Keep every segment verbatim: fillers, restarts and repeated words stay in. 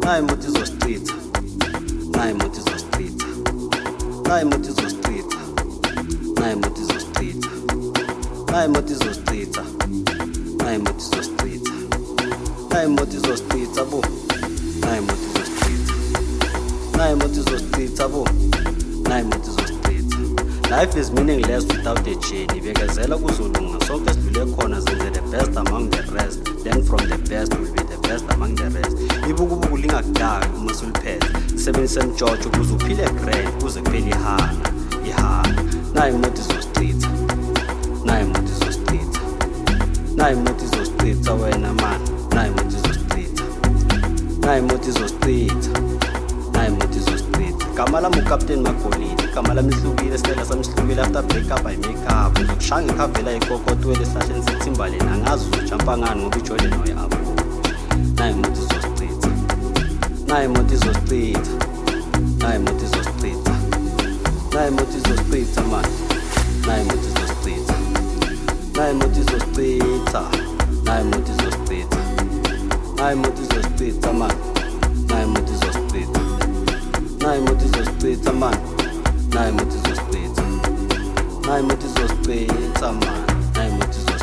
nayi imoto izostritha, nayi imoto izostritha, nayi imoto izostritha, nayi imoto izostritha, nayi imoto izostritha, nayi imoto izostritha, nayi imoto izostritha bo, nayi imoto izostritha, nayi imoto izostritha bo, nayi imoto izostritha. Life is meaningless without a journey. Bekezela kuzolunga sonke sidlule khona zenze the best among the rest. Then from the best will be the best among the rest. Ibukubuku lingakudaki uma suliphethe. Sebenzisa emjojo ukuze uphile grand kuze kuphele ihana, ihana. Nayi imoto izostritha, nayi imoto izostritha, nayi imoto izostritha wena man, nayi imoto izostritha, nayi imoto izostritha, nayi imoto izostritha. Gama lami uCaptain Magolide, igama lami lihlukile, style sami sihlukile. After break up I make up, ngizokushaya ngikhavela ikokotwele esihlahleni seTimberland. Angazi uzojampa ngani ngoba iJordan oyi-apho. Nayi imoto izostritha, nayi imoto izostritha, nayi imoto izostritha, nayi imoto izostritha man, nayi imoto izostritha, nayi imoto izostritha, nayi imoto izostritha, nayi imoto izostritha man, nayi imoto izostritha, nayi imoto izostritha man, nayi imoto izostritha, nayi imoto izostritha man, nayi imoto izostritha.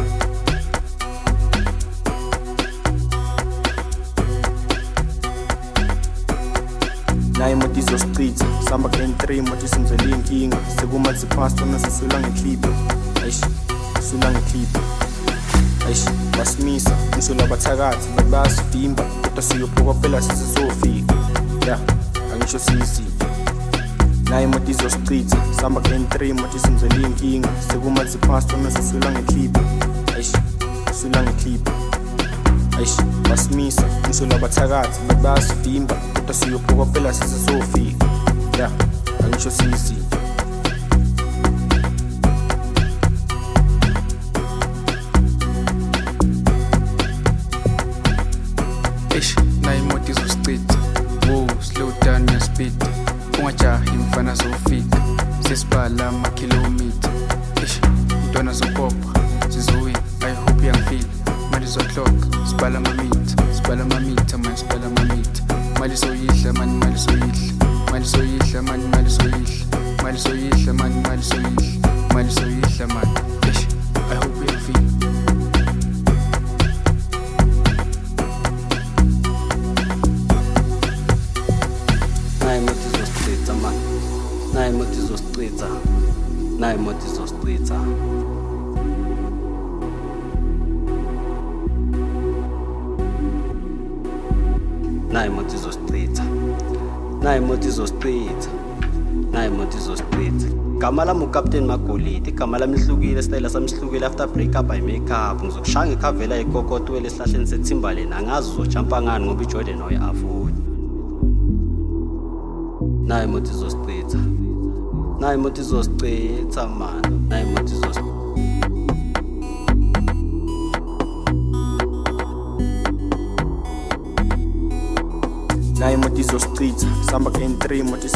Nayi imoto izostritha, sihamba ku-N three imoto isimzela iy'nkinga. Sekumathi past wona sisula ngekhipha, eish, sisula ngekhipha, eish, basimisa umsula abathakathi bathi bayasivimba, kodwa siyophokopela sisizofika, ya, angisho siyisiphi. Nayi imoto izostritha, sihamba ku-N three imoto isimzela iy'nkinga. Sekumathi past wona sisula ngekhipha, eish, sisula ngekhipha, eish, basimisa umsula abathakathi bathi bayasivimba, kodwa siyophokopela sisizofika, ya, angisho siyisiphi. Eish, nayi imoto izostritha, wow, slow down your speed. Ungajahi mfana zofika, sesibhala amakhilomitha. Eish, mntwana zopopa, sizowina, I hope uyangifeel. Mali zoclock, sibhala amamitha, sibhala amamitha man, sibhala amamitha. Mali soyihla man, mali soyihla, mali soyihla man, mali soyihla, mali soyihla man, mali soyihla, mali soyihla man. Eish, I hope uyangifeel. Nayi imoto izostritha man, nayi imoto izostritha, nayi imoto izostritha. Nayi imoto izostritha, nayi imoto izostritha, nayi imoto izostritha. Gama lami uCaptain Magolide, igama lami lihlukile, style sami sihlukile. After break up I make up, ngizokushaya ngikhavela ikokotwele esihlahleni seTimberland. Angazi uzojampa ngani ngoba iJordan oyi-apho. Nayi imoto izostritha, nayi imoto izostritha man, nayi imoto izostritha. Nayi imoto izostritha, sihamba ku-N three imoto